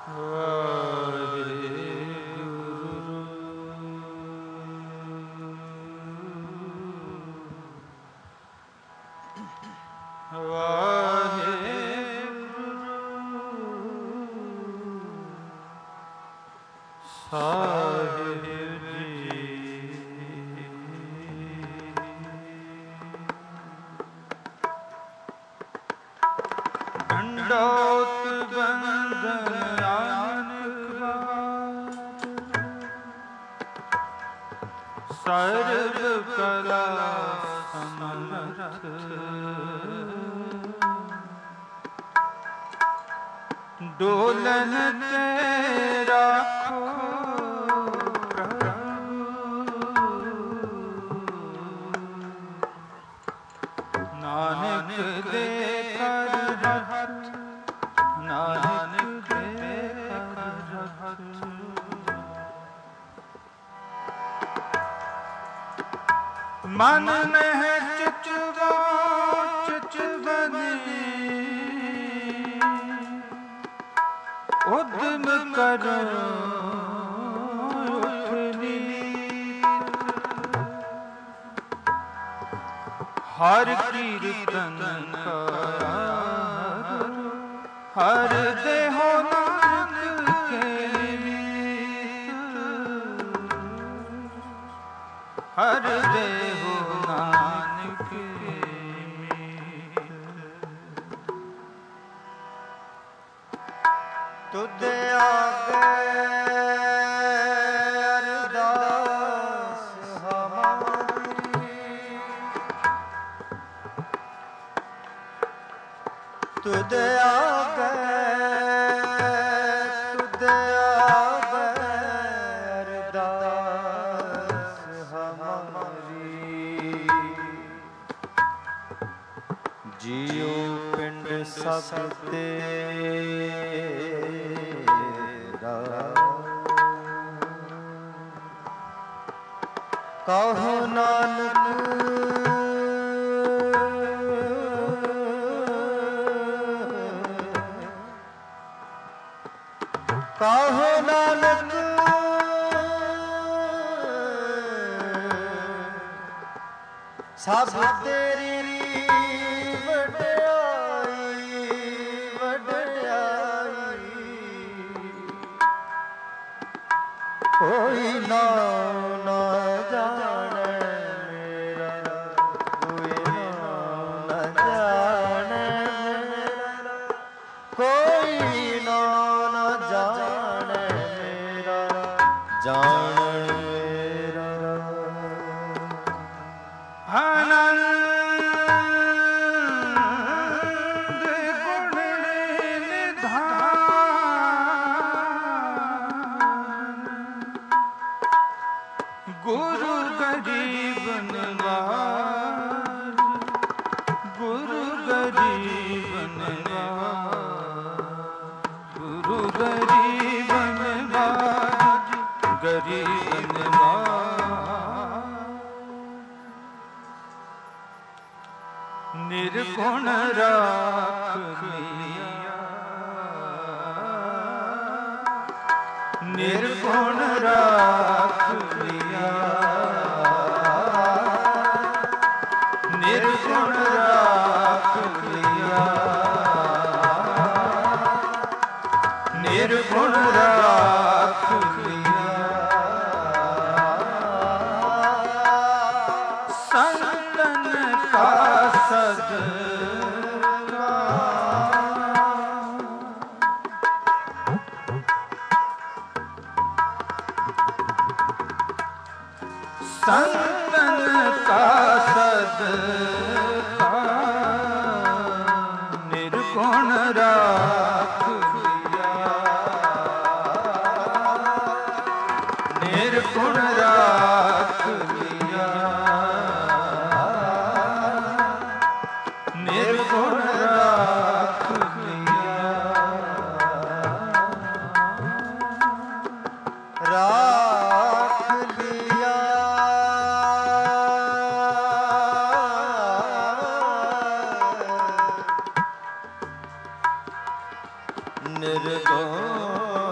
सर्व कला समर्थ डोलन तेरा नानक दे कर हठ नानक दे कर हठ मन में है चितवनी उद्यम करो उठनी हर कीर्तन का हर देहो नानक के हर देहो नानक के तुद आगे अरदास हमारी तुद आगे अरदास हमारी जियो पिंड सब कहो नानक कहो नानक सब तेरी वड्याई वड्याई कोई ना जाने मेरा कोई ना जाने मेरा कोई ना जाने मेरा जान मेरा आनंद गुण निधान गुरु गरीब नवाज गुरु गरीब नवाज गुरु गरीब नवाज गरीब नवाज निर्गुण राख लिया निर्गुण राख लिया निर्गुण राख लिया निर्गुण राख लिया संतन का सदका संतन का सदका निर्गुण राख लिया निर्गुण राख लिया निर्गुण राख लिया राख लिया निर्गुण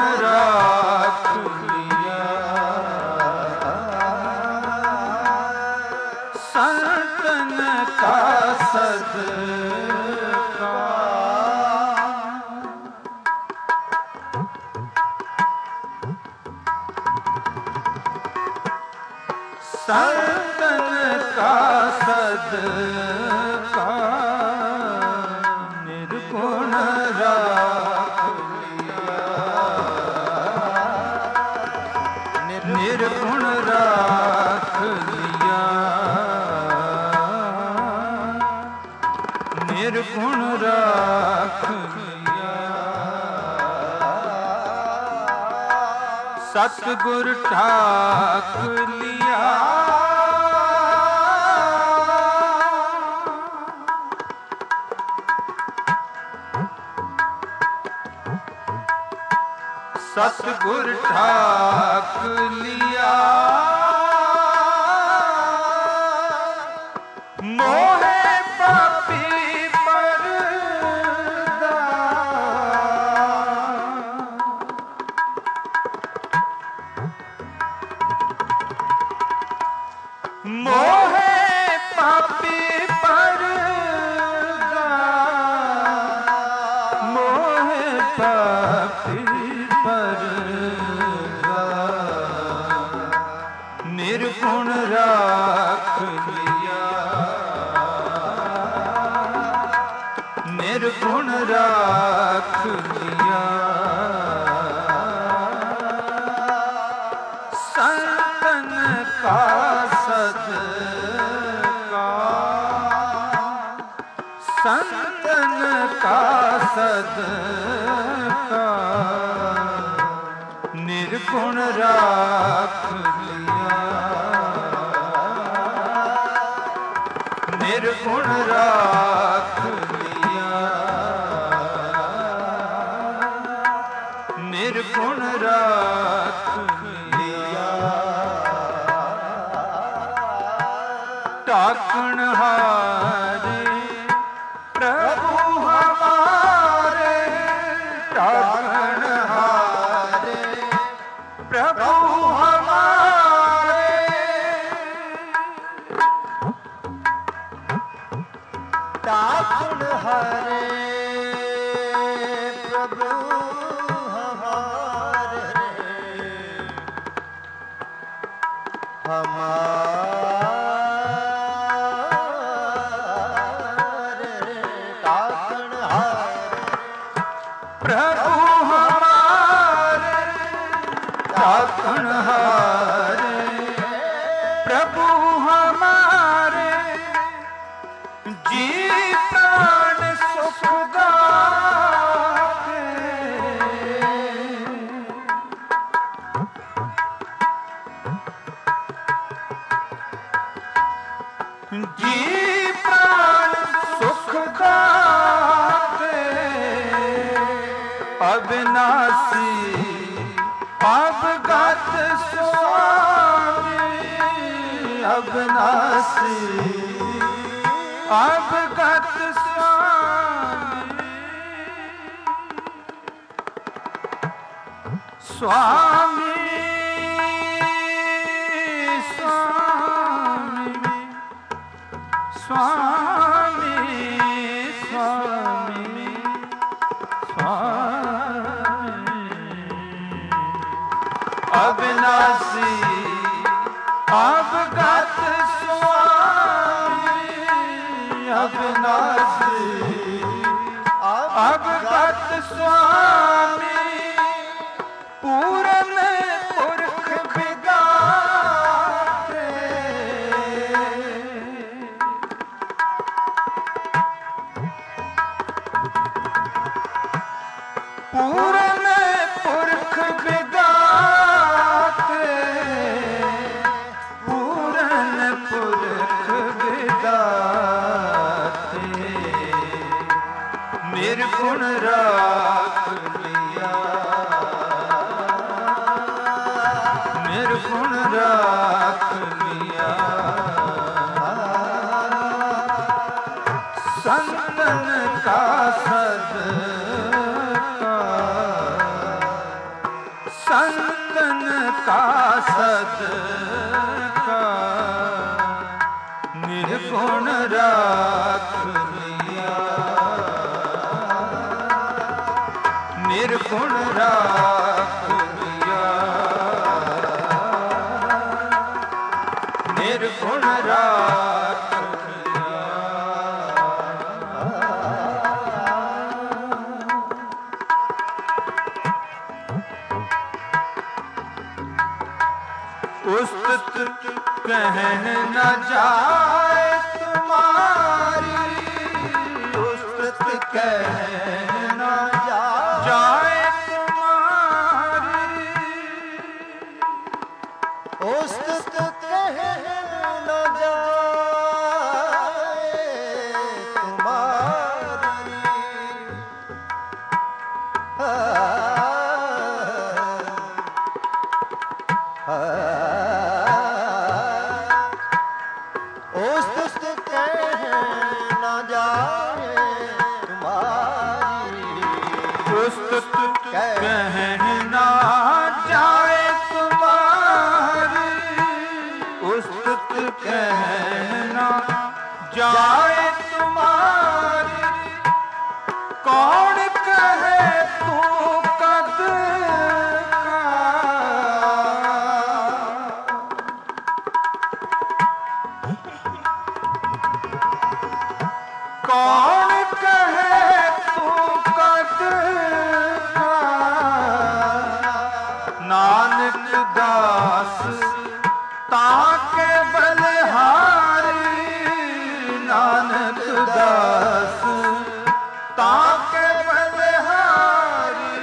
राख लिया। संतन का सदका संतन का सदका निर्गुण राख लिया। निर्गुण राख लिया। निर्गुण राख लिया। सतगुर ठाक लिया। सतगुर ठाक लिया। मोहे पापी परदा। मोहे पापी परदा। मोहे पापी परदा। निर्गुण राख लिया। निर्गुण राख लिया। संतन का सदका संतन का सदका निर्गुण राख लिया। निर्गुण राख लिया। निर्गुण राख लिया। टाकण हारे प्रभु हमारे। टाकण हारे प्रभु हमारे। टाकण हारे प्रभु हमारे। हमारे टाकण हारे प्रभु हमारे। टाकण हारे प्रभु हमारे। जी प्राण सुख दाते। जी प्राण सुख दाते। अविनाशी अवगत स्वामी। अविनाशी अवगत स्वामी। स्वामी स्वामी स्वामी स्वामी। अविनाशी अवगत स्वामी। अविनाशी अवगत स्वामी। पूरन पुरख विदाते। पूरन पुरख विदाते। पूरन पुरख विदाते। निर्गुण राख लिया। निर्गुण राख लिया। संतन का सदका का सदका निर्गुण राख लिया, निर्गुण राख लिया, निर्गुण राख लिया। उस्तत कहन न जाए तुम्हारी, उस्तत कहन न जाए तुम्हारी, उस्तत कहन न जाए तुम्हारी। उस्तत कहन न जाए तुम्हारी, उस्तत कहन न जाए तुम्हारी, उस्तत कहन न जाए तुम्हारी। कौन कहे तू कद का, कौन कहे तू कद का। नानक दास ताके बलिहारी, नानक दास ताके बलिहारी।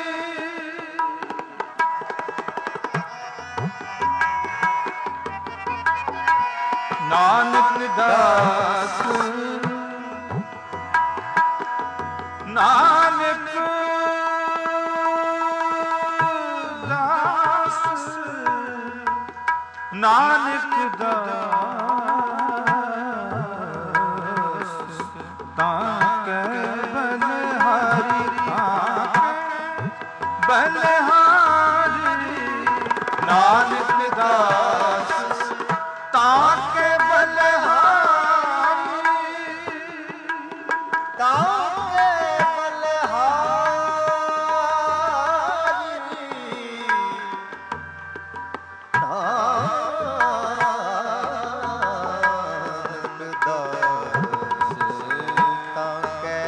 नानक दास, नानक दास, नानक दास ताके बलिहारी, बलिहारी। नानक दास ताके बलिहारी, ताके बलिहारी। नानक दास ताके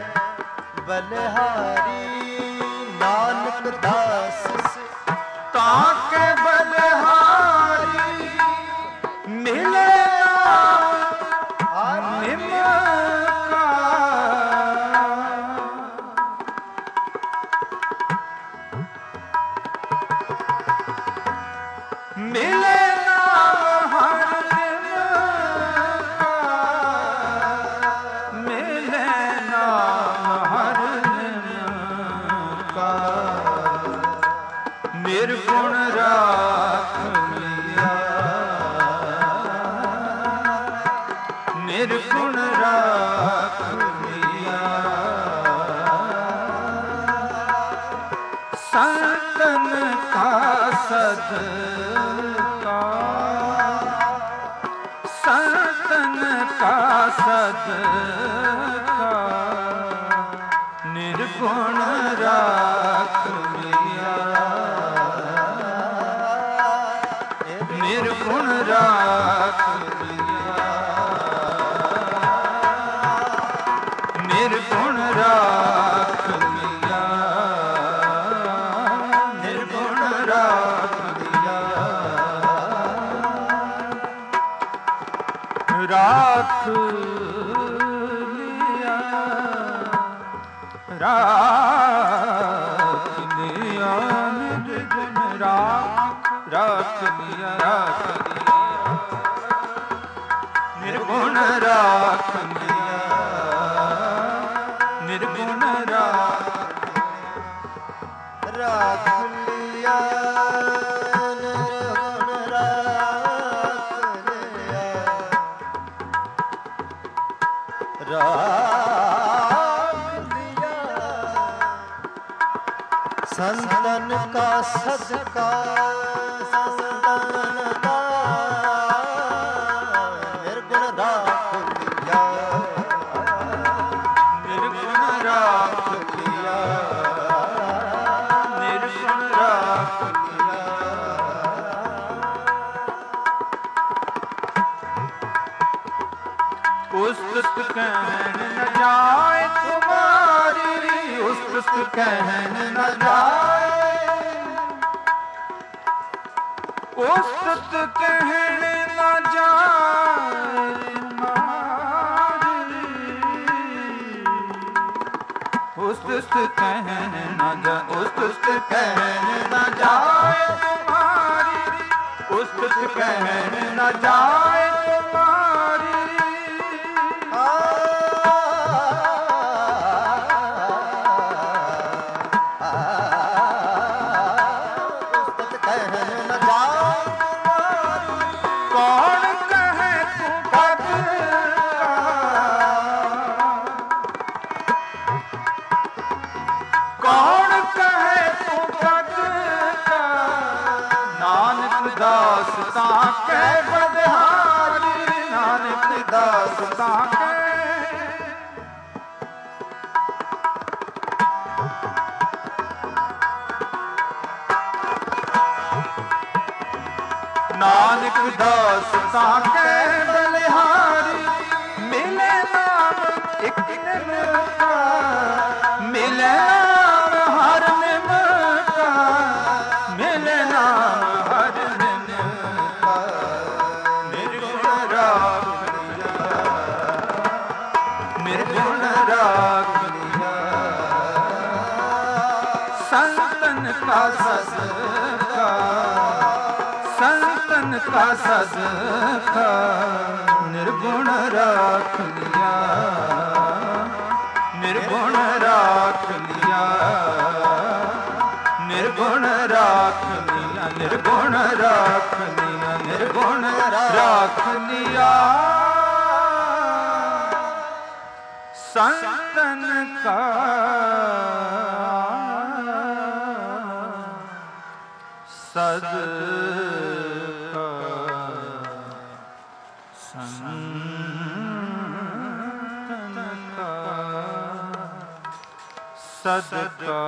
बलिहारी, नानक दास ताके बलिहारी। मिले निम का, मिले नाम हर निम का, मिले नाम हर निम का। निर्गुण राख लिया, निर्गुण राख लिया। संतन का सदका, संतन का सदका निर्गुण राख लिया, निर्गुण राख लिया, निर्गुण राख लिया, निर्गुण राख लिया। राख लिया, राख लिया, निर्गुण राख, राख लिया, राख लिया, निर्गुण राख लिया, निर्गुण राख, राख लिया, निर्गुण राख लिया, राख लिया। संतन का सदका उस्तुत कहन न जाए तुम्हारी, उस्तुत कहन न जाए, उस्तुत कहन न जाए तुम्हारी, उस्तुत कहन न जाए, उस्तुत कहन न जाए तुम्हारी, उस्तुत कहन न जाए तुम्हारी। दास ताके बदहारी, नानक दास ताके, नानक दास ताके बलिहारी। मिले नाम एक निमका, मिले नाम हर निमका, मिले नाम हर निमका, निर्गुण राख लिया, निर्गुण राख लिया। संतन का सदका, संतन का सदका, निर्गुण राख लिया, निर्गुण राख लिया, निर्गुण राख लिया, निर्गुण राख लिया, निर्गुण राख लिया। संतन का सदका, सदका।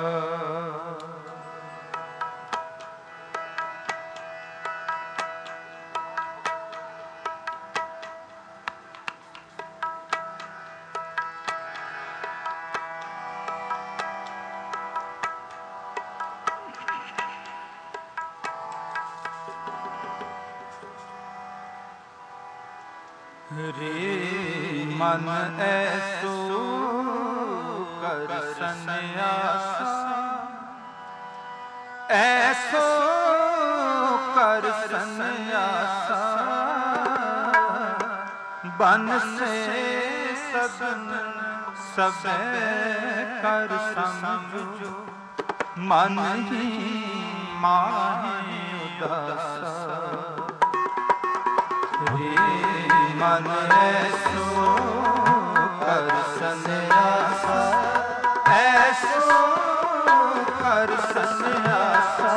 रे मन ऐसो कर सन्यासा, ऐसो कर सन्यासा, बन से सदन सबे कर समझो, मन ही माहे उदासा। मन ऐसो कर सन्यासा, ऐसो कर सन्यासा,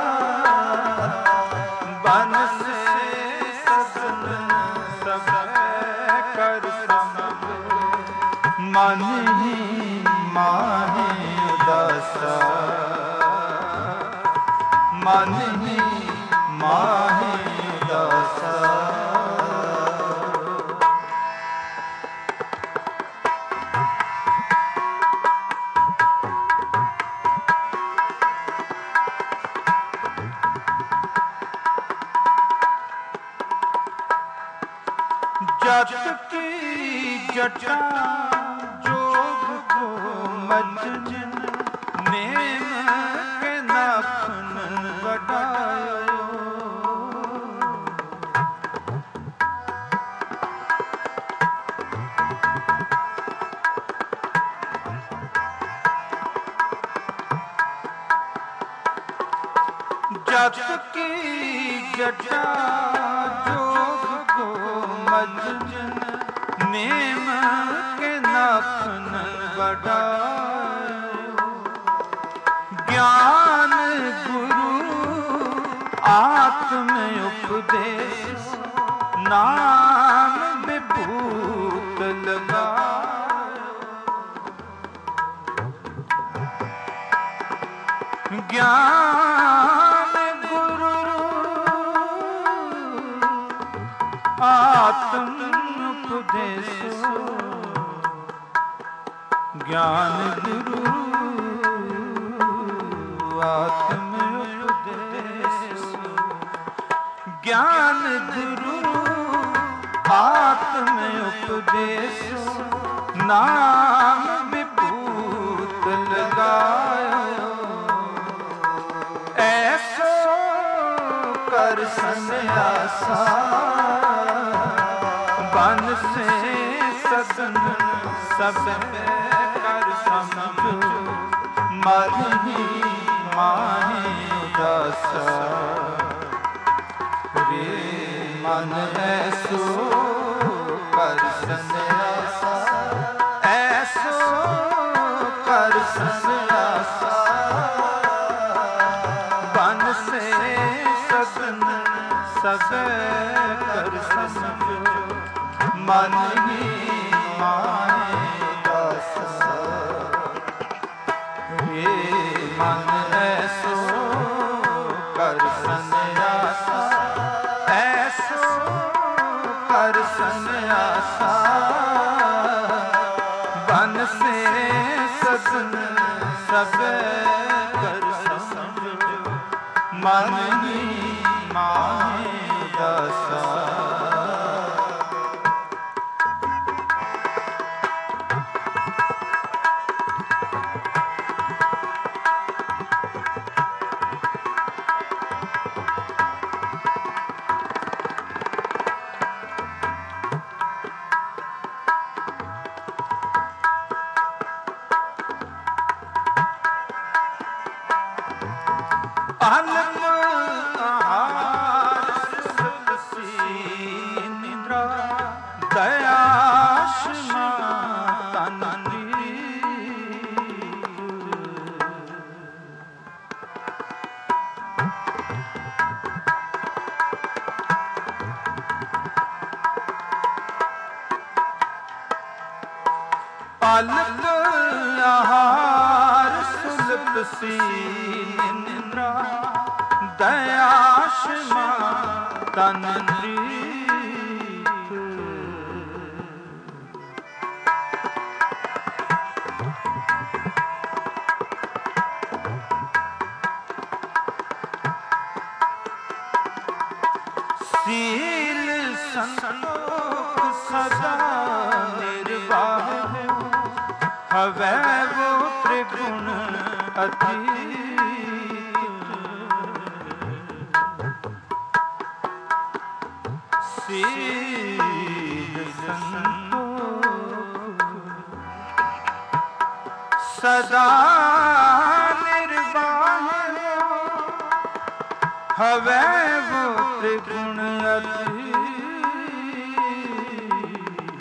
बन से सदन सब कर समझो, मन ही माहे उदासा, मन ही माहे उदासा। जट की जटा जोग को मजन, नेम के नाखन बढ़ायो। जट की जटा जोग को मजन, नेम के नाखन बढ़ायो। ज्ञान गुरु आत्म उपदेश, नाम विभूत लगायो। ज्ञान गुरु आत्म ਉਪਦੇਸੋ ਗਿਆਨ ਗੁਰੂ ਆਤਮ ਉਪਦੇਸੋ ਗਿਆਨ ਗੁਰੂ ਆਤਮ ਉਪਦੇਸੋ ਨਾਮ ਵਿਭੂਤ ਲਗਾਇਓ ਐਸੋ ਕਰ ਸੰਨਿਆਸਾ ਬਨ ਸੇ ਸਦਨ ਸਭ ਕਰ ਸਮਝੋ ਮਰਹੀ ਮਾਹੀ ਉਦਾਸਾ ਰੇ ਮਨ ਐਸੋ ਕਰ ਸੰਨਿਆਸਾ ਐਸੋ ਕਰ ਸੰਨਿਆਸਾ ਬਨ ਸੇ ਸਦਨ ਸਭ ਕਰ ਸਮਝੋ ਮਨ ਹੀ ਮਾਹੀ ਉਦਾਸਾ ਰੇ ਮਨ ਐਸੋ ਕਰ ਸੰਨਿਆਸਾ ਐਸੋ ਕਰ ਸੰਨਿਆਸਾ ਬਨ ਸੇ ਸਦਨ ਸਭ ਕਰ ਸਮਝੋ ਮਨ ਹੀ ਮਾਹੀ ਉਦਾਸਾ ਆਲਮ ਆਹਾਰ ਸੁਲਸੀ ਨਿੰਦਰਾ ਦਇਆਸ਼ਮਾ ਤਨ ਆਲਮ ਆਹਾਰ ਸੁਲਸੀ ਦਇਆਸ਼ਮਾ ਤਨ ਸੀਲ ਸੰਤੋਖ ਸਦਾ ਨਿਰਵਾਹ ਹਵੈ ਵੋ ਤ੍ਰਿਗੁਣ ਅਤੀਤ ਸੀਲ ਸੰਤੋਖ ਸਦਾ ਨਿਰਵਾਹ ਹਵੈ ਵੋ ਤ੍ਰਿਗੁਣ ਅਤੀਤ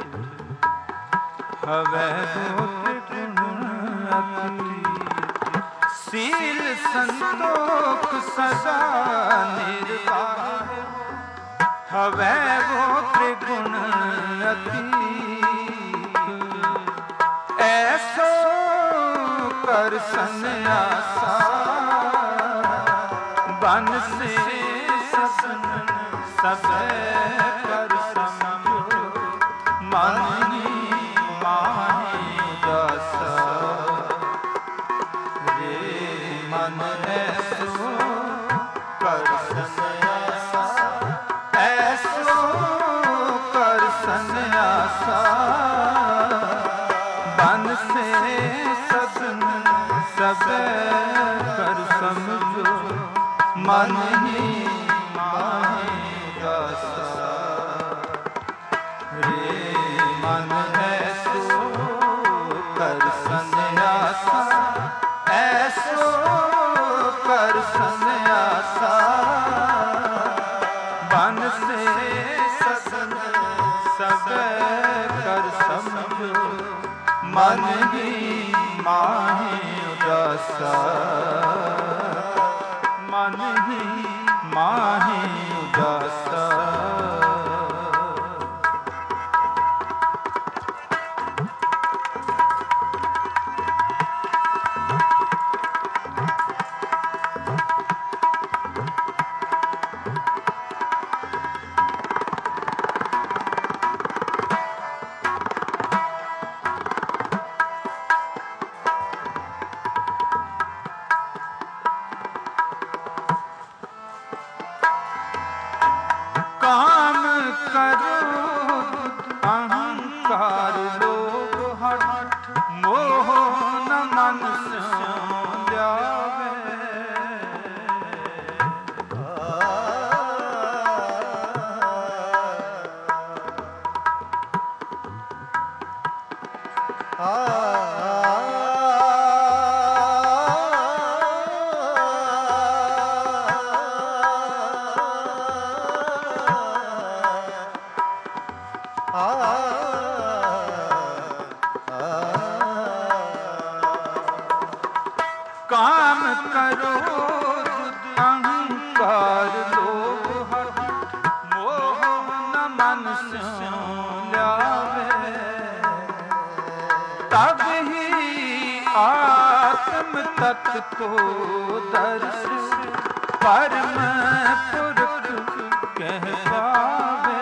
ਹਵੈ ਵੋ ਤ੍ਰਿਗੁਣ ਅਤੀਤ ਸੀਲ ਸੰਤੋਖ ਸਦਾ ਨਿਰਵਾਹ ਹਵੈ ਵੋ ਤ੍ਰਿਗੁਣ ਅਤੀਤ ਐਸੋ ਕਰ ਸੰਨਿਆਸਾ ਬਨ ਸੇ ਸਦਨ ਸਭ ਕਰ ਸਮਝੋ ਮਨ ਹੀ ਮਾਹੀ ਉਦਾਸਾ ਰੇ ਮਨ ਐਸੋ ਕਰ ਸੰਨਿਆਸਾ ਐਸੋ ਕਰ ਸੰਨਿਆਸਾ ਬਨ ਸੇ ਸਦਨ ਸਭ ਕਰ ਸਮਝੋ ਮਨ ਹੀ ਮਾਹੀ ਉਦਾਸਾ ਰੇ ਮਨ ਐਸੋ ਕਰ ਸੰਨਿਆਸਾ ਐਸੋ ਕਰ ਸੰਨਿਆਸਾ ਬਨ ਸੇ ਸਦਨ ਸਭ ਕਰ ਸਮਝੋ ਮਨ ਹੀ ਮਾਹੀ ਉਦਾਸਾ ਮਨ ਹੀ ਮਾਹੀ ਉਦਾਸਾ ਕਾਮ ਕਰੋ ਅਹੰਕਾਰ ਲੋਭ ਮੋਹ ਨ ਮਨ ਸਿਉ ਲਿਆਵੇ ਤਬ ਹੀ ਆਤਮ ਤਤ ਕੋ ਦਰਸ ਪਰਮ ਪੁਰਖ ਕਹਿ ਪਾਵੇ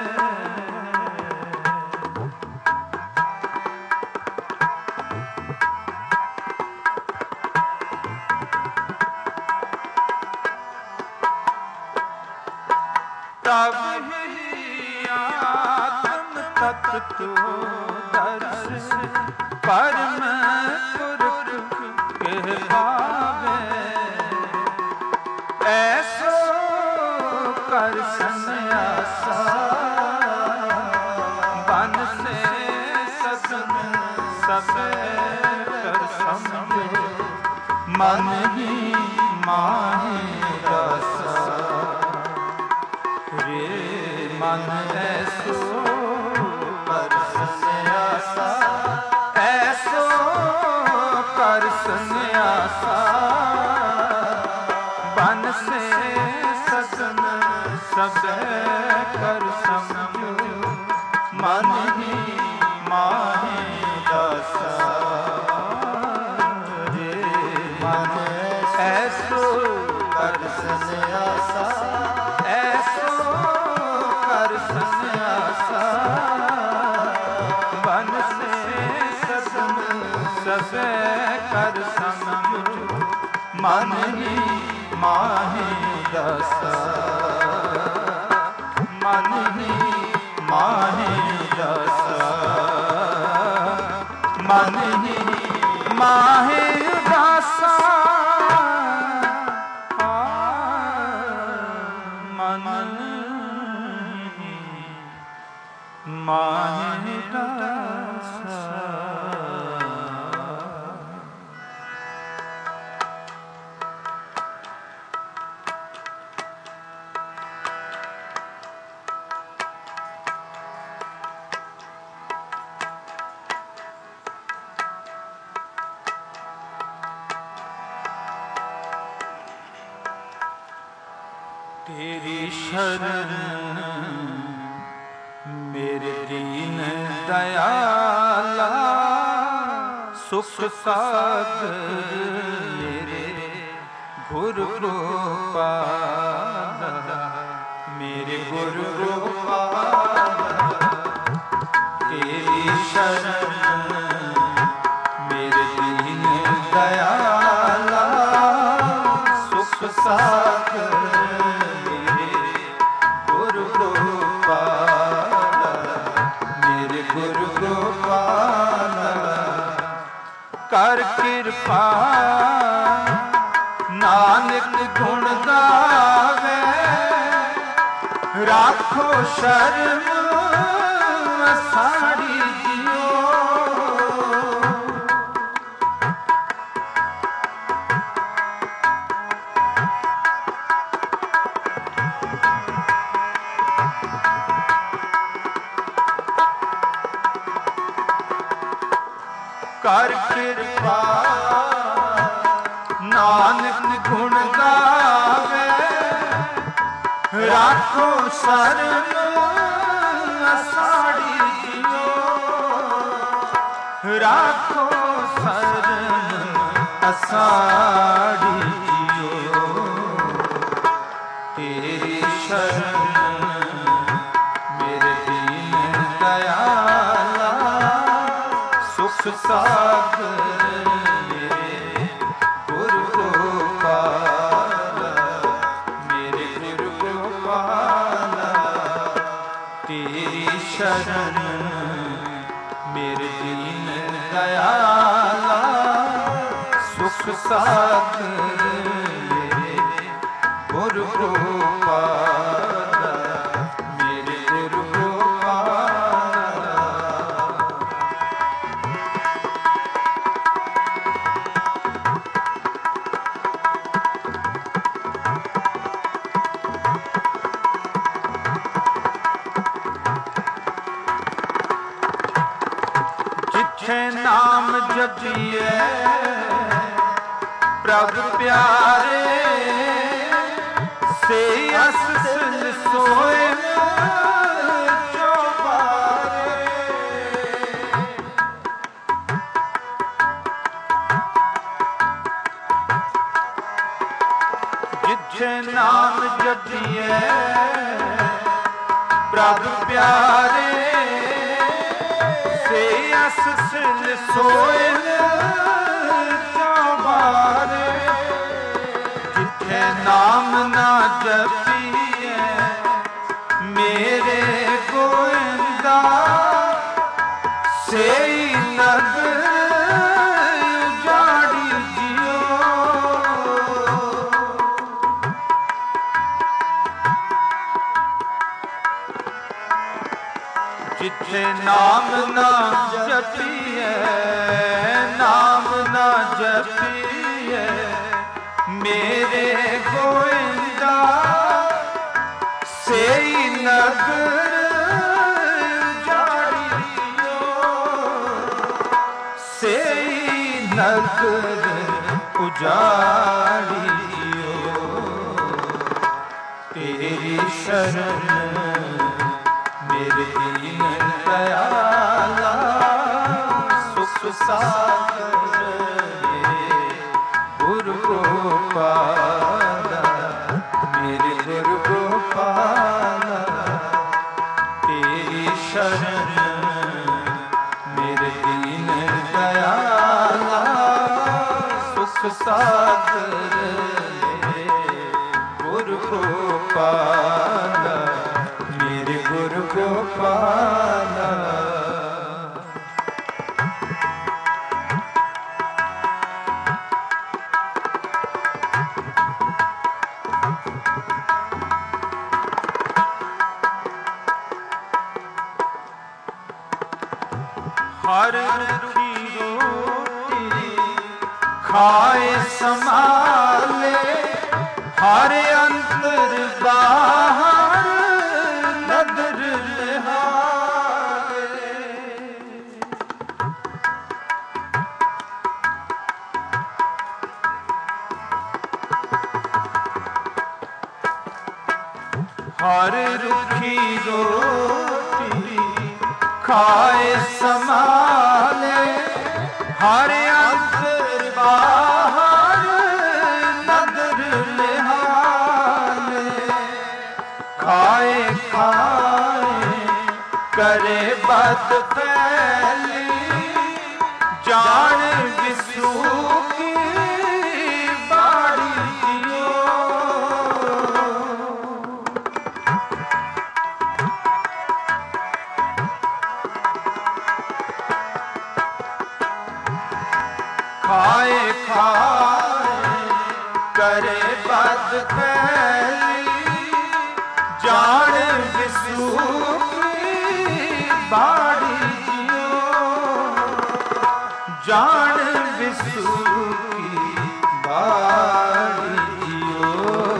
ਤਬ ਹੀ ਆਤਮ ਤਤ ਕੋ ਦਰਸ ਪਰਮ ਪੁਰਖ ਕਹਿ ਪਾਵੇ ਐਸੋ ਕਰ ਸੰਨਿਆਸਾ ਬਨ ਸੇ ਸਤਨ ਸਭੇ ਕਰ ਸਮਝੋ ਮਨ ਹੀ ਮਾਹੀ ਰਸਾ ਰੇ ਮਨ ਐਸੋ ਕਰ ਸੰਨਿਆਸਾ ਐਸੋ ਕਰ ਸੰਨਿਆਸਾ ਬਨ ਸੇ ਸਤਨ ਸਭੇ ਕਰ ਸਮਝੋ ਮਨ ਹੀ ਮਾਹੀ ਰਸਾ ਰੇ ਮਨ ਐਸੋ ਕਰ ਸੰਨਿਆਸਾ ਐਸੋ ਕਰ ਸੰਨਿਆਸਾ ਬਨ ਸੇ ਸਤਨ ਸਭੇ ਕਰ ਸਮਝੋ ਮਨ ਹੀ ਮਾਹੀ ਰਸਾ ਮਨ ਹੀ ਮਾਹੀ ਰਸਾ ਮਨ ਹੀ ਮਾਹੀ ਰਸਾ ਮਨ ਹੀ ਮਾਹੀ ਰਸਾ तेरी शरण मेरे दीन दयाला सुख सागर मेरे गुरु गोपाल मेरे गुरु गोपाल तेरी शरण मेरे दीन दयाला सुख सागर कर कृपा नानक गुण गावे राखो शर्म साड़ी जियो कर कृपा नानक गुण गावे राखो शरण साड़ी जियो राखो शरण साड़ी जियो तेरी शरण मेरे दीन दयाला सुख सागर मेरे गुरु गोपाल मेरे गुरु गोपाल तेरी शरण मेरे दीन दयाला सुख सागर मेरे गुरु गोपाल मेरे गुरु गोपाल जिथे नाम जपिए प्रभ प्यारे से असल सोए चौबारे। जिथे नाम जपिए प्रभ प्यारे से असल सोए चौबारे। जिथे नाम ना जपिए मेरे गोविंदा से नगर उजाड़ी जियो। जिथे नाम ना जपिए नाम ना जपिए मेरे गोविंदा से नगर उजाड़ियो से नगर उजाड़ियो। तेरी शरण मेरे दीन दयाला सुख सागर गुरु गोपाला मेरे गुरु गोपाला। तेरी शरण मेरे दीन दयाला सुख सागर गुरु गोपाला मेरे गुरु गोपाला। हर रुखी रोटी खाए संभाले हर अंतर बाहर नदर निहारे। हर रुखी रोटी खाए संभाले हर अंतर बाहर नदर निहाले। खाए खाए करे बद फैली जान विसू की बाड़ी जियो। खाए खाए करे बद फैली जान विसू की बाड़ी जियो। जान विसू की बाड़ी जियो।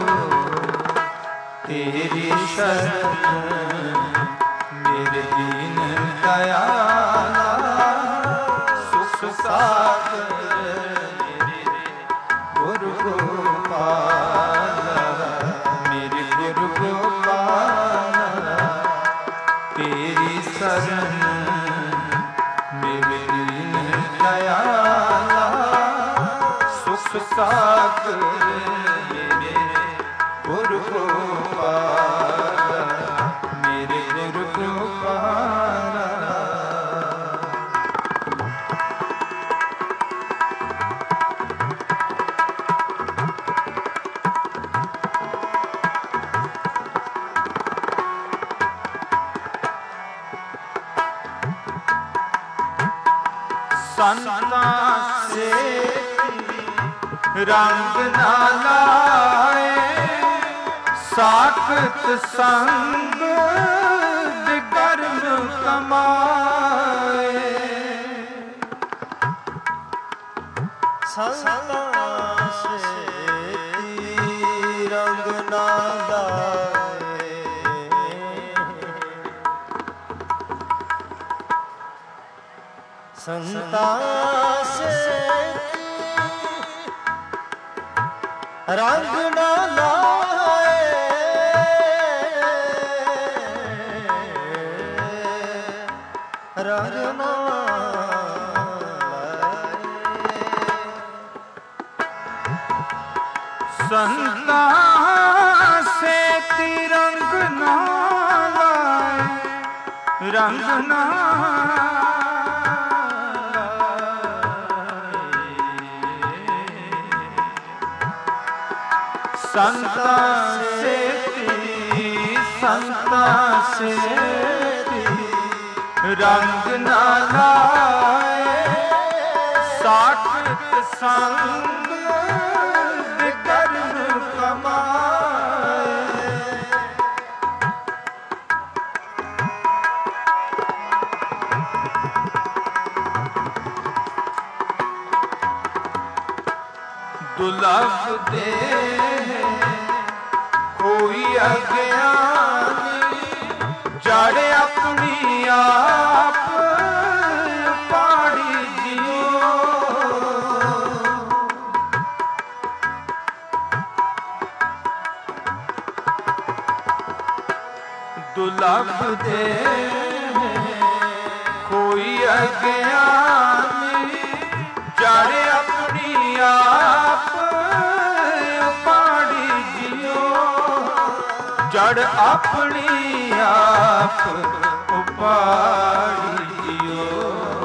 तेरी शरण मेरे दीन दयाला सुख सागर गुरु गोपाला मेरे गुरु गोपाला। तेरी शरण मेरे दीन दयाला सुख सागर मेरे गुरु गोपाला मेरे गुरु गोपाला। संतां से रंग ना लाए साखत संग विकर्म कमाए। संतां से रंग ना लाए संता से रंग न लाए, रंग न संता से तिरंग ना लाए, रंग ना संता से संता से रंग ना लाए, साठ संग कर्म कमाए। दुर्लभ दे कोई अज्ञानी, जाड़े अपनी आप पाड़ी जियो। दुर्लभ दे कोई अज्ञानी, जाड़े अपनी आप पाड़ी जियो। जड़ अपनी आप उपाड़ी जियो।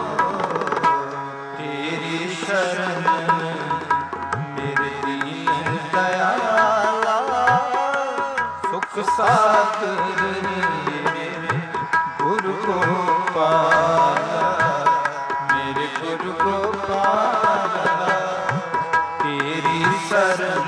तेरी शरण मेरे दीन दयाला, सुख सागर मेरे गुरु गोपाला, मेरे गुरु गोपाला। तेरी शरण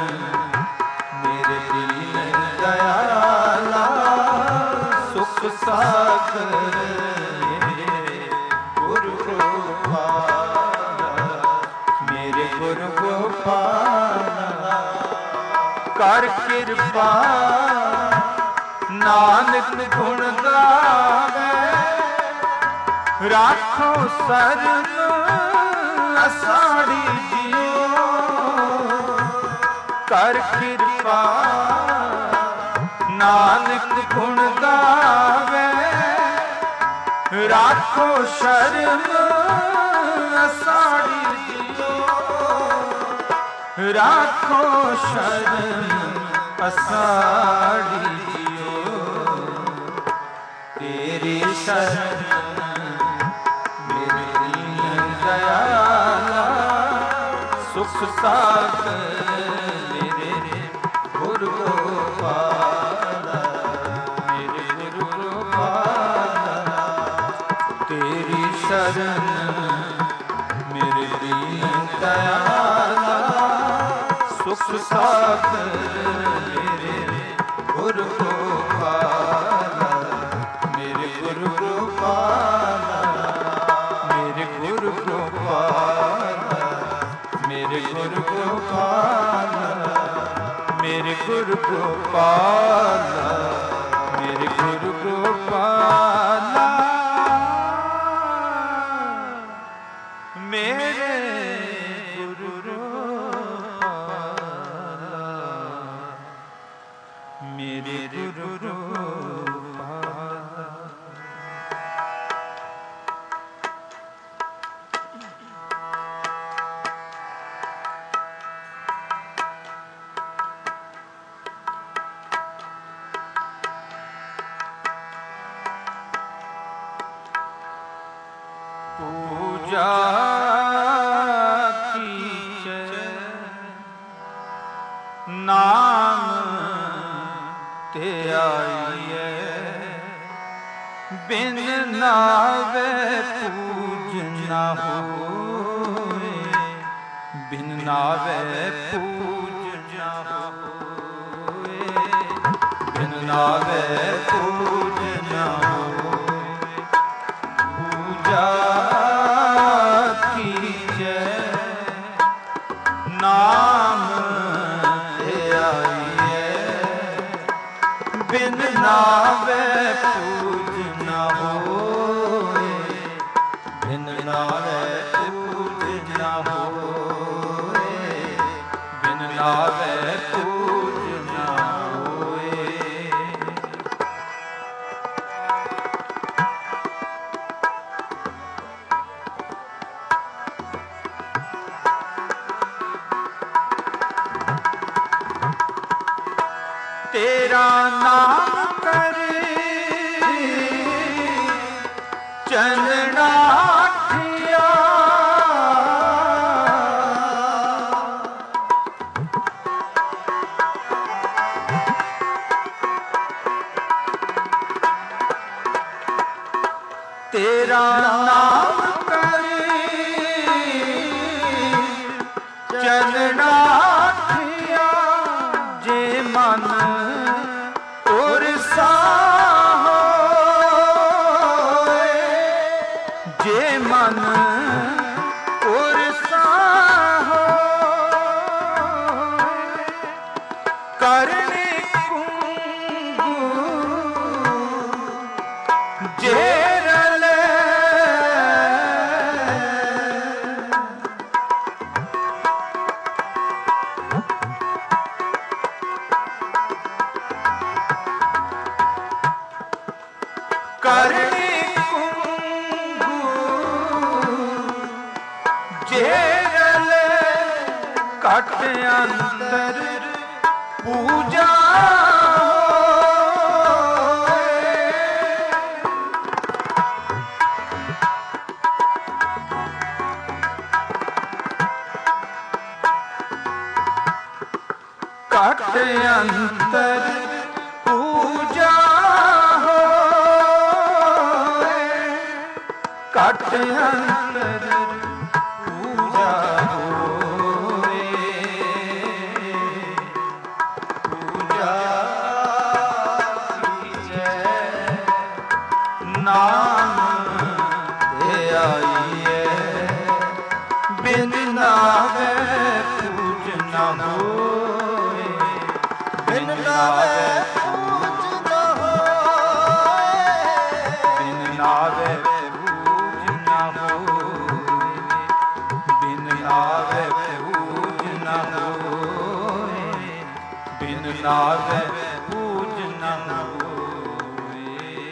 मेरे दीन दयाला, सुख सागर मेरे गुरु गोपाला, मेरे गुरु गोपाला। कर कृपा नानक गुण गावे, राखो शरण असाड़ी जियो। कर कृपा नानक गुण गावे, राखो शरण असाड़ी जियो। राखो शरण असाड़ी जियो। तेरी शरण मेरे दीन दयाला, सुख सागर मेरे गुरु गोपाला, मेरे गुरु गोपाला। तेरी शरण मेरे दीन दयाला, सुख सागर मेरे गुरु गोपाला, मेरे गुरु गोपाला, मेरे गुरु गोपाला, मेरे गुरु गोपाला, मेरे गुरु गोपाला, मेरे गुरु गोपाला। मेरे गुरु गोपाला, मेरे गुरु गोपाला। पूजा कीजे नाम ते आइए, बिन नावे पूज ना होए, बिन नावे पूज ना होए, बिन नावे पूज ना होए। पूजा कीजे नाम ते आइए, बिन नावे पूज ना होए, ਤੇਰਾ ਨਾਮ ਕਰੀ ਚੰਦਨਾ ਠਿਆ ਤੇਰਾ ਨਾਮ ਕਰੀ ਚੰਦਨਾ ਠਿਆ ਜੇ ਮਨ ਉਰਸਾ ਹੋਏ ਜੇ ਮਨ ਉਰਸਾ ਹੋਏ ਕਰਨੀ ਕੁੰਗੂ ਜੇ ਕਰਨੀ ਕੁੰਗੂ ਜੇ ਰਲੇ ਘਟ ਅੰਦਰ ਪੂਜਾ ਹੋਏ ਘਟ ਅੰਦਰ ਪੂਜਾ ਘਟ ਅੰਦਰ ਪੂਜਾ ਹੋਏ ਪੂਜਾ ਕੀਜੈ ਨਾਮ ਤੇ ਆਈਐ ਬਿਨ ਨਾਵੇ ਪੂਜ ਨਾ ਹੋਏ ਬਿਨ ਨਾਵੇ ਪੂਜ ਨਾ ਹੋਏ ਬਿਨ ਨਾਵੇ ਬਿਨ ਨਾਵੇ ਪੂਜ ਨਾ ਹੋਏ ਬਿਨ ਨਾਵੇ ਪੂਜ ਨਾ ਹੋਏ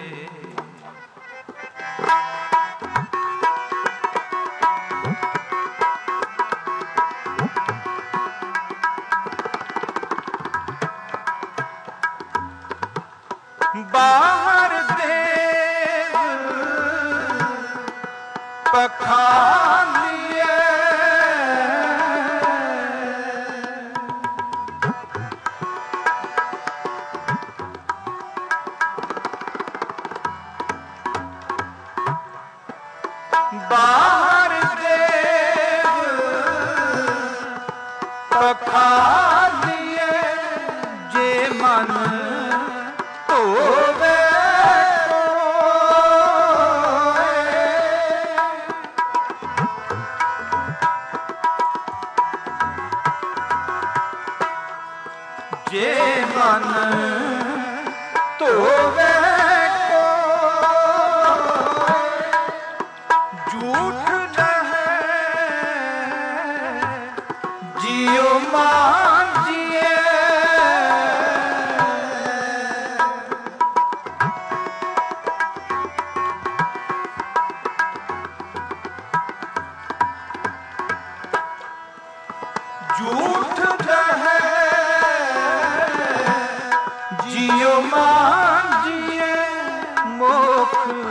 ਬਾਹਰ ਦੇਵ ਪਖਾਲੀਏ ਬਾਹਰ ਦੇਵ ਪਖਾਲੀਏ ਜੇ ਮਨ ਧੋਵੇ ਜੇ ਮਨ ਧੋਵੇ ਕੋਇ ਝੂਠ ਰਹੇ ਜਿਉ ਮਾਨ ਜੀਏ ਝੂਠ ਰਹੇ ਜਿਉ ਮਾਨ ਜੀਏ ਮੋਖ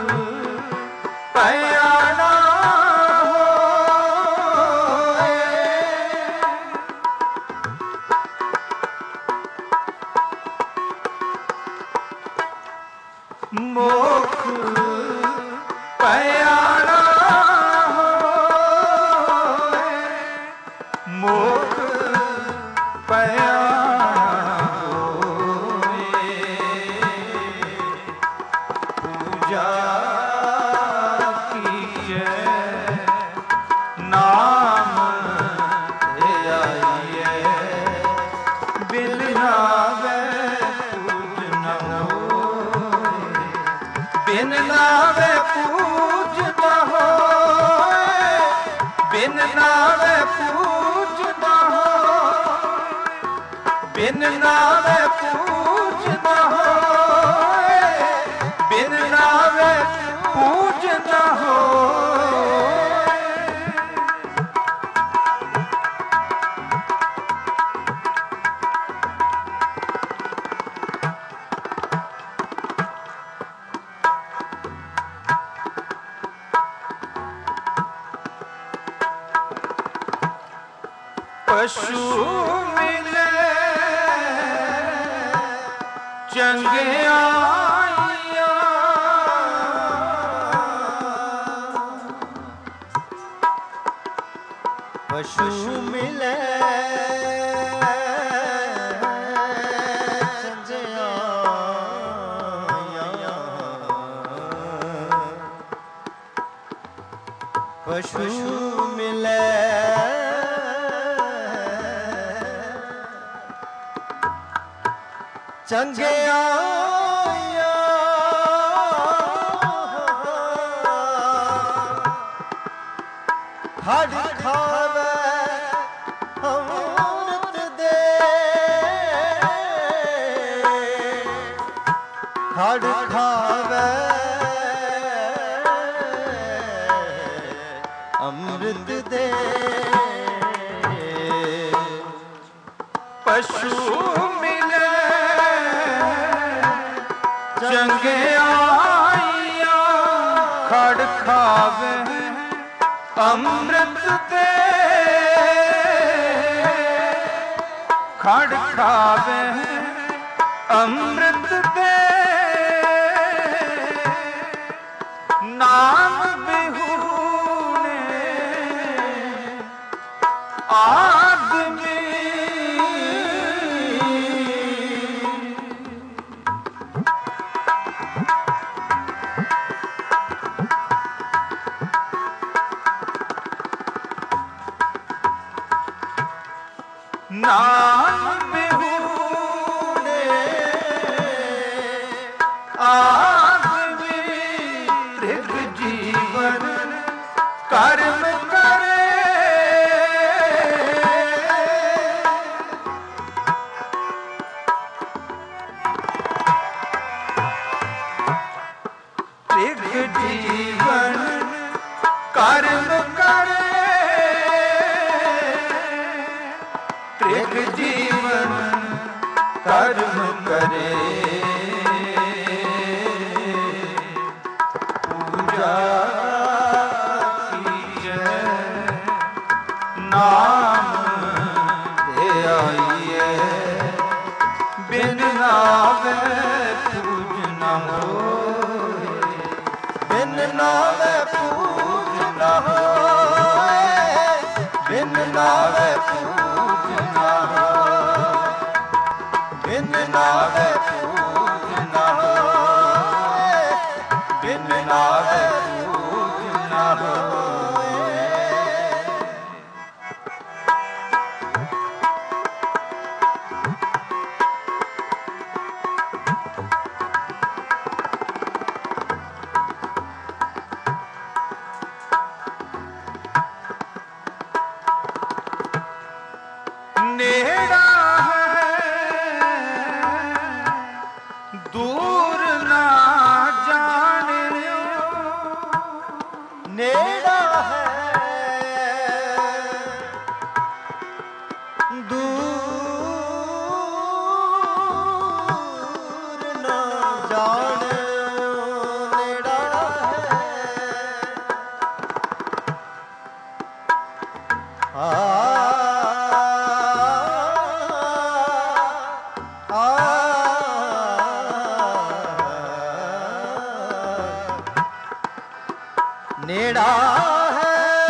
ਪਿਆ ਨਾ ਹੋਏ ਮੋਖ ਪਿਆ ਨਾ ਹੋਏ ਮੋਖ ਪਿਆ ਨਾਮ ਤੇ ਆਈਐ ਬਿਨ ਨਾਵੇ ਪੂਜ ਨਾ ਹੋਏ ਬਿਨ ਨਾਵੇ ਪੂਜ ਨਾ ਹੋਏ ਬਿਨ ਨਾਵੇ ਪੂਜ ਨਾ ਹੋਏ ਬਿਨ ਨਾਵੇ ਪੂਜ ਨਾ ਹੋਏ ਬਿਨ ਨਾਵੇ ਪੂਜ ਨਾ ਹੋਏ ਪਸ਼ੂ ਮਿਲੇ ਚੰਗਿਆਈਆਂ, ਪਸ਼ੂ ਮਿਲੇ ਪਸ਼ੂ ਮਿਲੇ ਚੰਗਿਆਈਆਂ, ਖੜ ਖਾਵੇ ਅੰਮ੍ਰਿਤ ਦੇ, ਖੜ ਖਾਵੇ ਅੰਮ੍ਰਿਤ ਦੇ, ਪਸ਼ੂ ਮਿਲੇ ਚੰਗਿਆਈਆਂ, ਖੜ ਖਾਵੇ ਅੰਮ੍ਰਿਤ ਦੇ, ਖੜ ਖਾਵੇ ਅੰਮ੍ਰਿਤ ਦੇ, ਨਾਮ ਬਿਹੂਣੇ ਆਦਮੀ, ਨਾਮ ਬਿਹੂਣੇ ਆਦਮੀ, ਰਿਗ ਜੀਵਨ ਕਰਮ ਕਰੇ, ਰਿਗ ਜੀਵਨ ਕਰਮ ਕਰੇ, ਰਿਗ ਜੀਵਨ ਕਰਮ ਕਰੇ, ਪੂਜਾ ਕੀਜੈ ਨਾਮ ਤੇ ਆਈਏ, ਬਿਨ ਨਾਵੇ ਪੂਜ ਨ ਹੋਏ, ਬਿਨ ਨਾਵੇ ਪੂਜ ਨ ਹੋਏ, ਬਿਨ ਨਾਵੇ ਪੂਜ ਨ ਹੋਏ, ਬਿਨ ਨਾਵੇ ਪੂਜ ਨ ਹੋਏ, ਬਿਨ ਨਾਵੇ ਪੂਜ ਨ ਹੋਏ। ਨੇੜਾ ਹੈ ਦੂਰ ਨਾ ਜਾਣਿਓ, ਨੇੜਾ ਹੈ ਦੂਰ ਨਾ ਜਾਣਿਓ, ਨੇੜਾ ਹੈ ਨੇੜਾ ਹੈ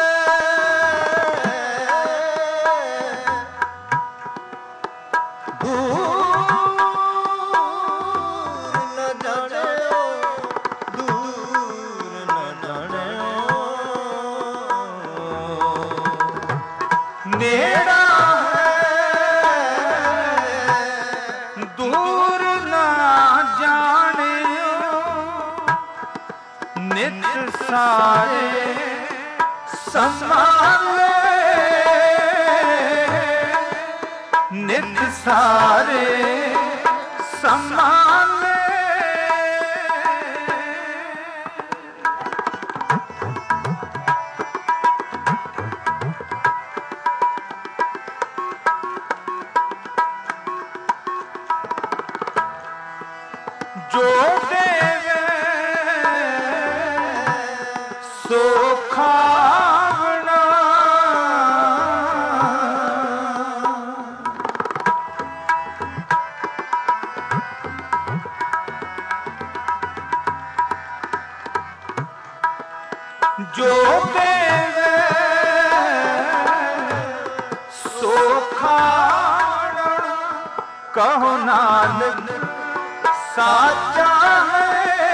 ਦੂਰ ਨ ਜਾਣਿਓ, ਦੂਰ ਨ ਜਾਣਿਓ, ਨੇੜਾ ਹੈ ਦੂਰ ਨਾ ਜਾਣਿਓ, ਨਿਤ ਸਾਰੇ ਸਮਾਲੇ, ਨਿਤ ਸਾਰੇ ਸਮਾਲੇ, ਜੋ ਦੇਵੇ ਸੋ ਖਾਵਣਾ, ਜੋ ਦੇਵੇ ਸੋ ਖਾਣਾ, ਕਹੋ ਨਾਨਕ ਸਾਚਾ ਹੈ,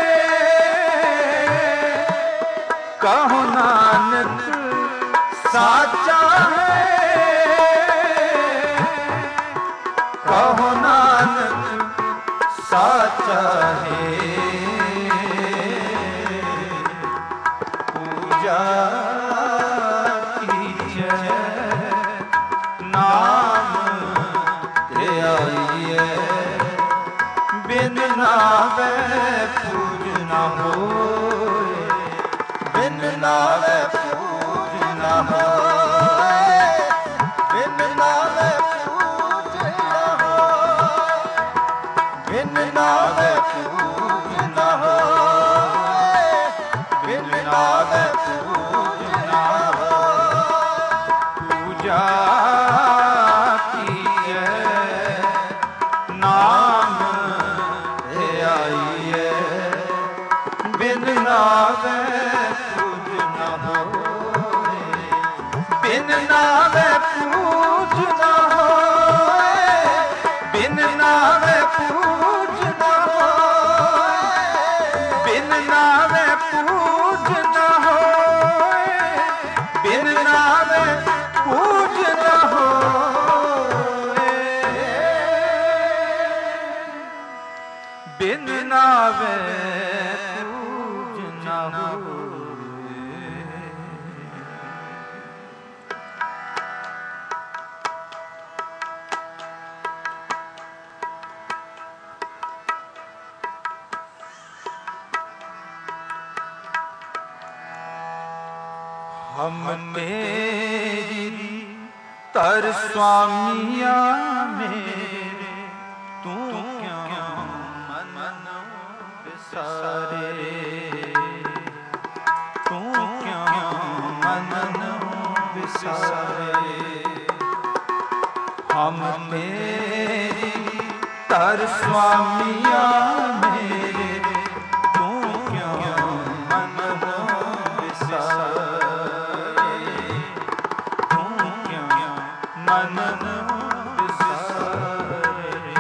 ਕਹੋ ਨਾਨਕ ਸਾਚਾ ਹੈ, ਕਹੋ ਨਾਨਕ ਸਾਚਾ ਹੈ। ਪੂਜਾ ਕੀਜੈ ਨਾਮ ਧਿਆਈਐ, ਬਿਨ ਨਾਵੇ ਪੂਜ ਨਾ ਹੋਏ, ਬਿਨ ਨਾਵੇ ਪੂਜ ਨਾ ਹੋਏ, ਬਿਨ ਨਾਵੇ ਪੂਜ ਨਾ ਹੋਏ, ਬਿਨ ਨਾਵੇ ਪੂਜ ਨਾ ਹੋਏ, ਬਿਨ ਨਾਵੇ ਪੂਜ ਨਾ ਹੋਏ। ਪੂਜਾ ਕੀਜੈ ਨਾਮ ਧਿਆਈਐ, ਬਿਨ ਨਾਵੇ ਪੂਜ ਨਾ ਹੋਏ, ਬਿਨ ਨਾਵੇ ਪੂਜ ਨਾ ਹੋਏ, ਬਿਨ ਨਾਵੇ ਪੂਜ ਨਾ ਹੋਏ, ਬਿਨ ਨਾਵੇ ਪੂਜ ਨਾ ਹੋਏ, ਬਿਨ ਨਾਵੇ ਪੂਜ ਨਾ ਹੋਏ, ਬਿਨ ਨਾਵੇ ਪੂਜ ਨਾ ਹੋਏ। ਹਮ ਤੇਰੀ ਤਰ ਸੁਆਮੀਆ ਮੇਰੇ, ਤੂੰ ਕਿਉਂ ਮਨ ਵਿਸਾਰੇ, ਤੂੰ ਕਿਉਂ ਮਨ ਵਿਸਾਰੇ। ਹਮ ਤੇਰੀ ਤਰ ਸੁਆਮੀਆ ਮੇਰੇ, ਤੂੰ ਕਿਉਂ ਮਨ ਵਿਸਾਰੇ, ਮਨ ਵਿਸਾਰੇ।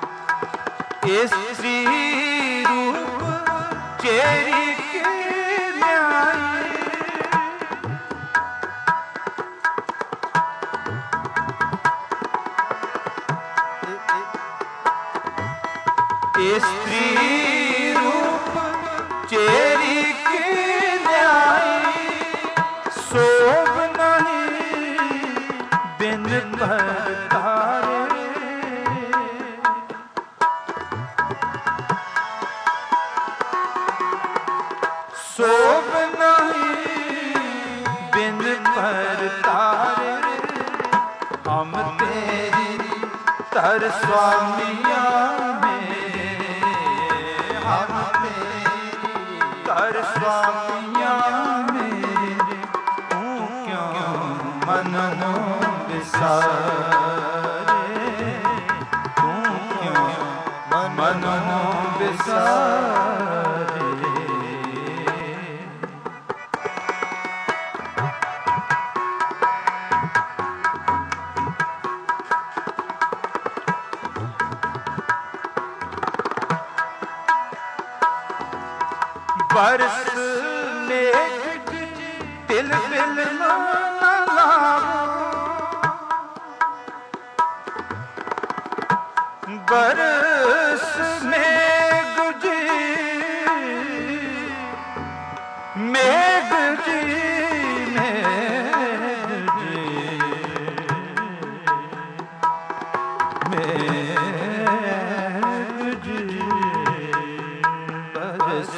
ਇਸਤਰੀ ਰੂਪ ਚੇਰੀ ਕੀ ਨਿਆਈ, ਇਸਤਰੀ ਰੂਪ ਚੇਰੀ ਕੀ ਨਿਆਈ, ਸੋਭ ਨਹੀਂ ਬਿਨ ਭਰਤਾਰੇ, ਸੋਭ ਨਹੀਂ ਬਿਨ ਭਰਤਾਰੇ। ਹਮ ਤੇਰੀ ਤਰ ਸੁਆਮੀਆ ਮੇਰੇ, ਹਮ ਤੇਰੀ ਤਰ ਸੁਆਮੀਆ ਮੇਰੇ, ਤੂੰ ਕਿਉਂ ਮਨ ਵਿਸਾਰੇ, ਤੂੰ ਕਿਉਂ ਮਨ ਵਿਸਾਰੇ। ਬਰਸ ਮੇਘ ਤਿਲ ਬਿਲ ਨਾ ਲਾਵੋ, ਬਰਸ ਮੇਘ ਜੀ, ਮੇਘ ਜੀ, ਮੇਘ ਜੀ, ਮੇਘ ਜੀ, ਬਰਸ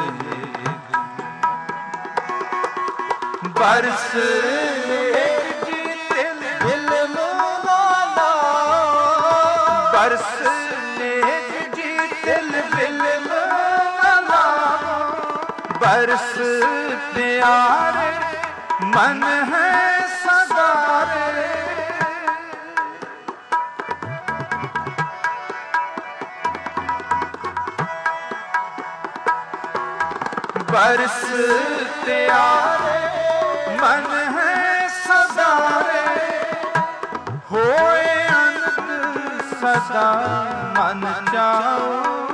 ਬਰਸ ਮੇਘ ਜੀ ਤਿਲ ਬਿਲ ਨਾ ਲਾਵੋ, ਬਰਸ ਮੇਘ ਜੀ ਤਿਲ ਬਿਲ ਨਾ ਲਾਵੋ, ਬਰਸ ਪਿਆਰੇ ਮਨ ਹੈ ਸਦਾਰੇ, बरस त्यारे मन है सदारे होए अनंत सदा मन जाओ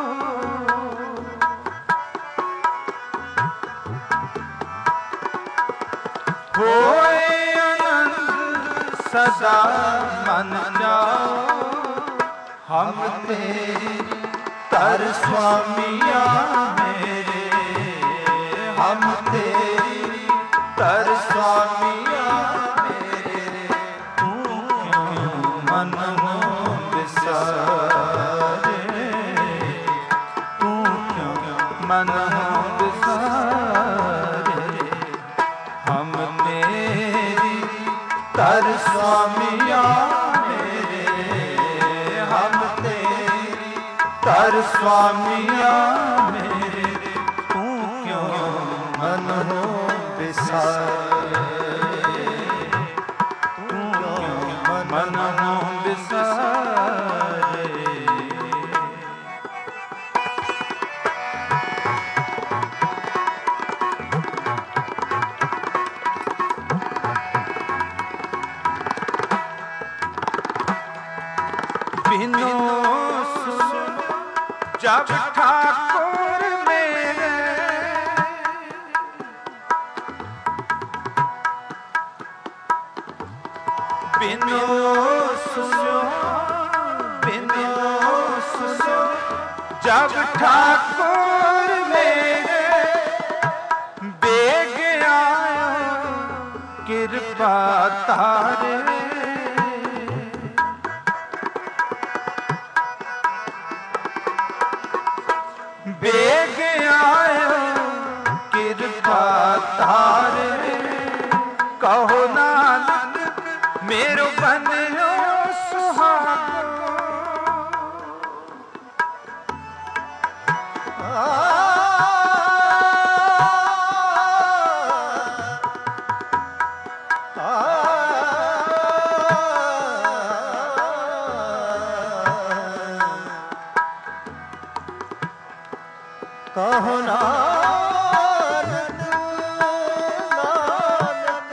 होए अनंत सदा मन जाओ हम तेरी तर स्वामिया मेरे हम तेरी तर स्वामिया मेरे तू क्यों मन हो बिसारे तू क्यों मन हो बिसारे हम तेरी तर स्वामिया मेरे हम तेरी तर स्वामिया मेरे तू क्यों मन हो बिसारे तू क्यों मन हो बिसारे बिनो जब ठाकुर मेरे बिनो सुनो जब ठाकुर मेरे बेग आयो कृपा तारे बेग आयो कृपा तारे कहो नानक मेरो बनियो सुहागो कहो नानक नानक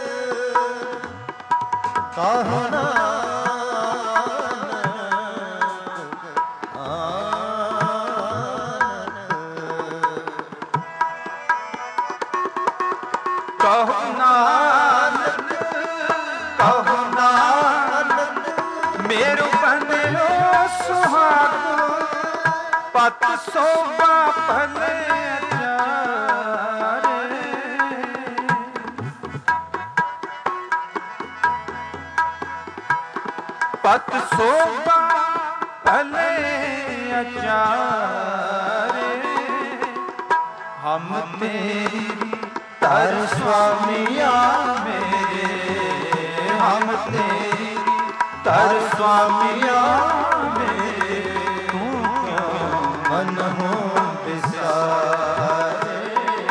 कहो नानक कहो नानक मेरो बनियो सुहागो पत सोबा भले अचारे पत सोबा भले अचारे हम तेरी तर स्वामिया मेरे हम तेरी तर स्वामिया मेरे तू क्यों मन हो बिसारे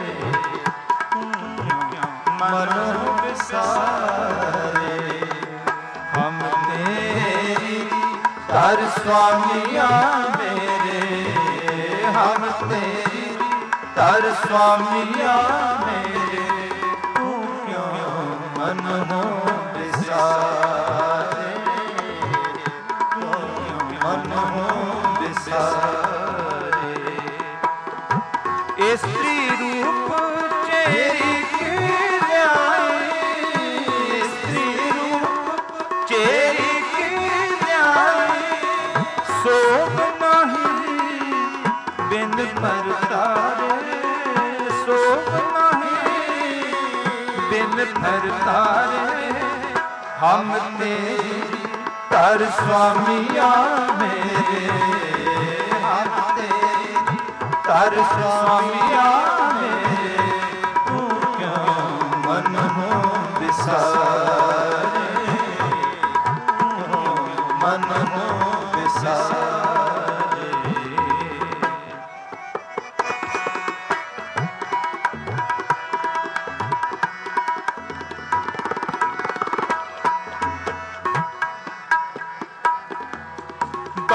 मन हो बिसारे हम तेरी तर स्वामिया मेरे हम तेरी तर स्वामिया मेरे तू क्यों मन हो बिसारे मन हो बिसारे स्त्री रूप चेरी की न्याय स्त्री रूप चेरी की न्याय सोग नहीं बिन परतारे सोग नहीं बिन परतारे हम तेरी तर स्वामिया मेरे हम तेरी तर स्वामिया मेरे तू क्यों मन हो बिसारे मन हो बिसारे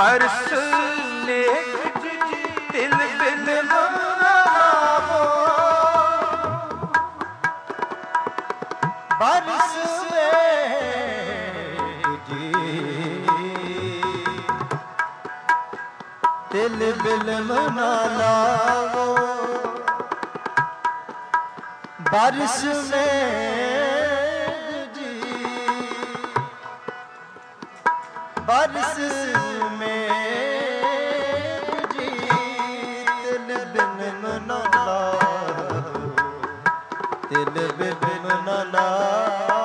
बरस ले दिल बिल मनावो बरस जी तिल बिलम ना लावो बारिश में जी बारिश में जी तिल बिलम ना लावो तिल बिलम ना लावो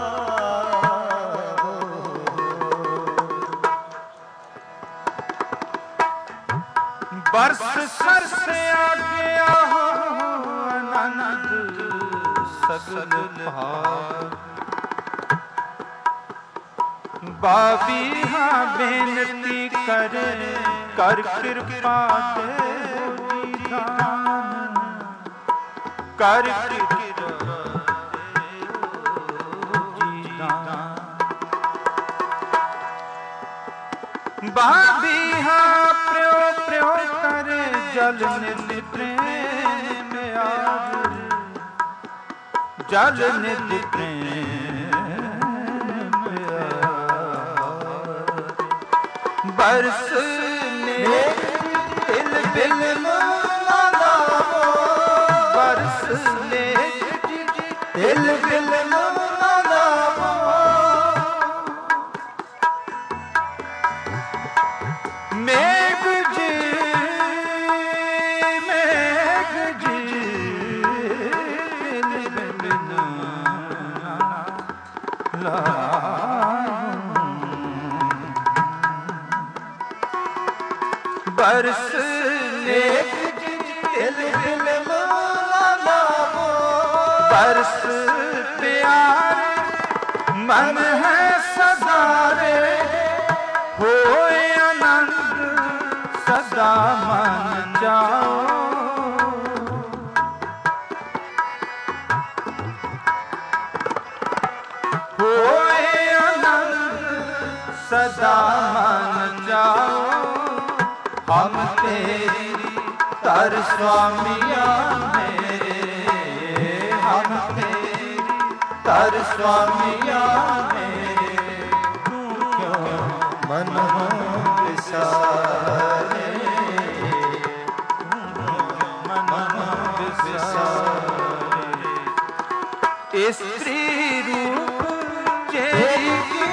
बरस सर से आ गया हो आनंद सगल भाग बाबी हाँ बेनती करे कर कृपा दे दान कर कृपा जी दान बाबी हाँ प्रो प्रो करे जल निधि प्रेम आज जल निधि प्रेम बरस ने दिल बिल माना बरस ने दिल बिल माना मेघ जी बरस ने दिल दिल माना बरस प्यार मन है सदारे होए आनंद सदा मन जाओ होए आनंद सदा मन जाओ हम तेरी तर स्वामिया मेरे हम तेरी तर स्वामिया मेरे तू क्यों मन हो विसारे मन विसारे स्त्री रूप तेरी की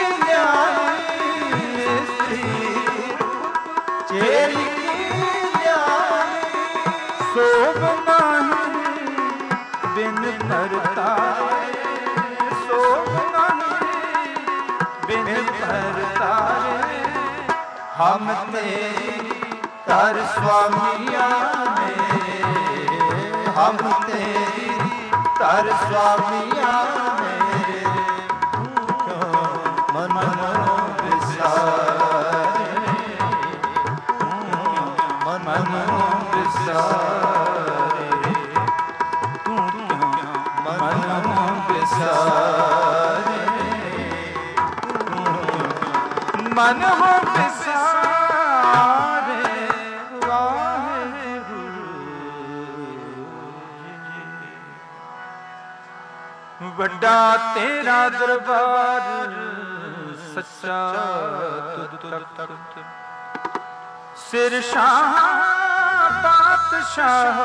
न्याय स्त्री तेरी शोभना बिन भरता शोभना बिन भरता हम तेरी तर स्वामिया मेरे हम तेरी तर स्वामिया मेरे मन विसारे मन विसारे तू क्यों मन विसारे मन हो विसारे वाहिगुरु वड्डा तेरा दरबार सच्चा तुद तक सिर शाह पातशाह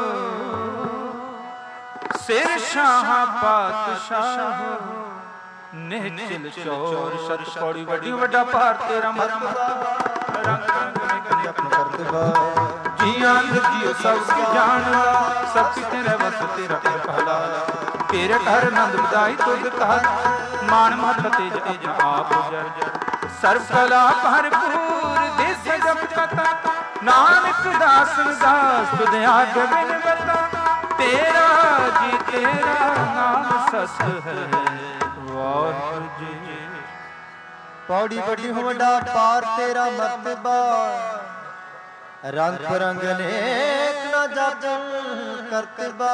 सिर शाह पातशाह निहचल चौर शत पौड़ी बड़ी वड्डा भार तेरा मरम रंग रंग में जपन करते बा जी आंध जियो सब की जान सब की तेरे बस तेरा कर कहला तेरे घर नंद बधाई तुद कहा मान मत तेज तेज आप जर सर्व कला भरपूर देश जप कथा नानक दास दास तुझ आगे बिन बता तेरा जी तेरा नाम सस है वाहिगुरु जी पौड़ी बड़ी हुमडा पार तेरा मर्तबा रंग परंग नेक न जाजन करतबा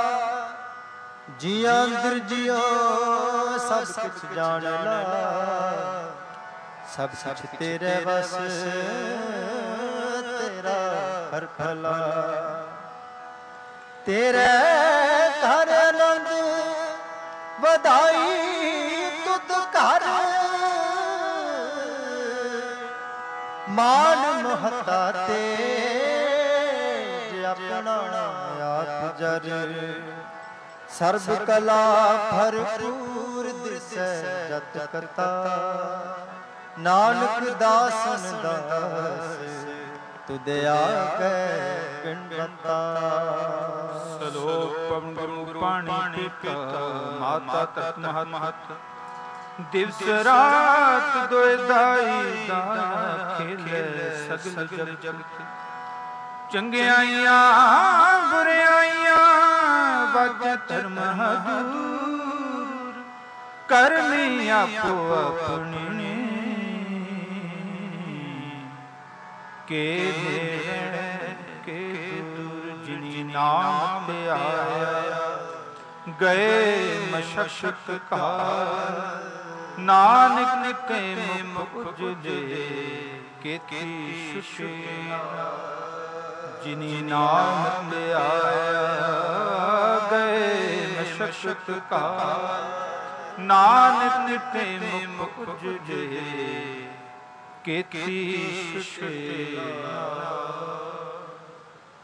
जिया अंदर जियो सब कुछ जान ला सब कुछ तेरे बस तेरा कर भला तेरे घर आनंद ਮਾਨ ਮਹਤਾ ਤੇ ਆਪਣਾ ਆਪ ਜਰ ਸਰਬ ਕਲਾ ਭਰਪੂਰ ਦਿਸੈ ਜਤ ਕਤਾ ਨਾਨਕ ਦਾਸਨ ਦਾਸ ਤੁਧ ਆਗੈ ਬਿਨਵੰਤਾ ਸਲੋਕ ਪਵਨ ਗੁਰੂ ਪਾਣੀ ਪਿਤਾ ਮਾਤਾ ਤਤ ਮਹਤ ਦਿਵਸ ਰਾਤ ਦੋਇ ਦਾਈ ਦਾਇਆ ਖੇਲੇ ਸਗਲ ਜਗਤ ਚੰਗਿਆਈਆਂ ਬੁਰਿਆਈਆਂ ਵਜ ਧਰਮ ਹਦੂਰ ਕਰਮੀ ਆਪੋ ਆਪਣੀ ਕੇ ਨੇੜੇ ਕੇ ਦੂਰ ਜਿਨੀ ਨਾਮ ਤੇ ਆਇਆ ਗਏ ਮਸ਼ਕਤ ਕਾ ਨਾਨਕ ਨਿਕੇ ਮੁਖ ਉਜਲੇ ਕੀਤੀ ਸੁਸ਼ੇ ਜਿਨੀ ਨਾਮ ਤੇ ਆਇਆ ਗਏ ਮਸ਼ਕਤ ਕਾ ਨਾਨਕ ਨਿਕੇ ਮੁਖ ਉਜਲੇ ਕੀਤੀ ਸੁਸ਼ੇ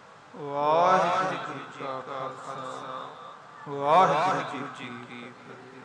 ਵਾਹਿਗੁਰੂ ਜੀ ਕਾ ਖਾਲਸਾ ਵਾਹਿਗੁਰੂ ਜੀ ਕੀ ਫਤਿਹ।